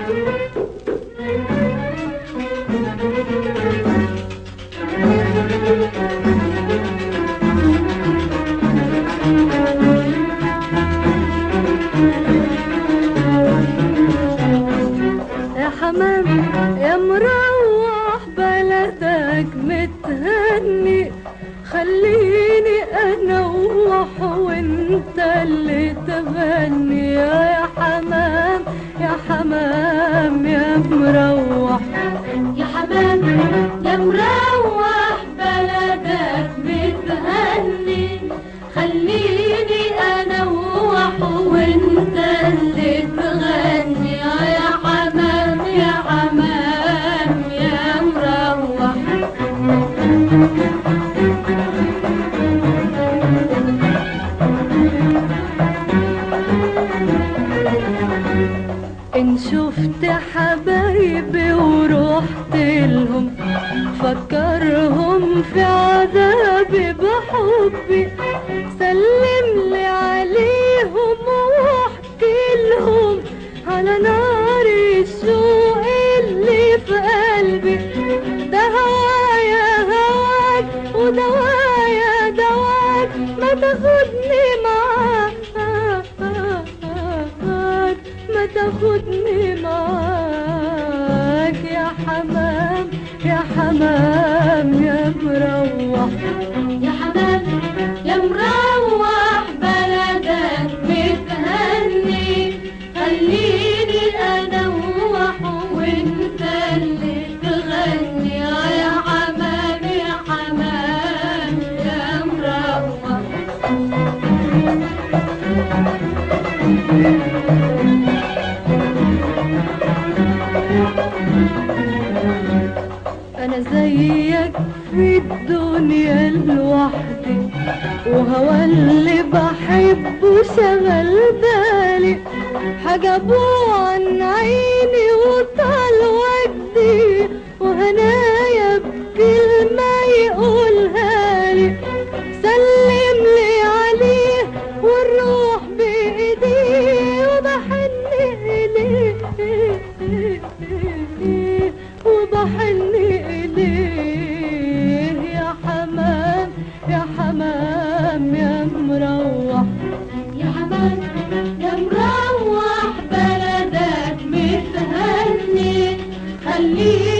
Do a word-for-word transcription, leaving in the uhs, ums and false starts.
يا حمام يا مروح بلدك متهني، خليني انوح وانت اللي تغني. يا حمام يا حمام يا مروح، يا حمام يا مروح بلدك متهني، خليني انوح وانت اللي تغني. يا حمام يا حمام يا مروح. إن شفت حبايبي ورحت لهم، فكرهم في عذابي بحبي، سلم لي عليهم واحكي لهم على نار الشوق اللي في قلبي. ده هوايا هواك ودوايا دواك، ما تاخدني معاك ما تاخدني معاك. يا حمام يا حمام يا مروح، يا حمام يا مروح بلدك متهني، خليني انوح وانت اللي تغني. يا حمام يا حمام يا مروح. أنا زيك في الدنيا لوحدي، وهوى اللي بحبه شغل بالي، حجبوه عن عيني وطال وجدي، وهنايا بكلمة يقولها لي، سلم لي عليه والروح بإيديه، وبحن إليه وبحن إليه. يا حمام يا حمام يا مروح، يا حمام يا مروح بلدك متهني، خليني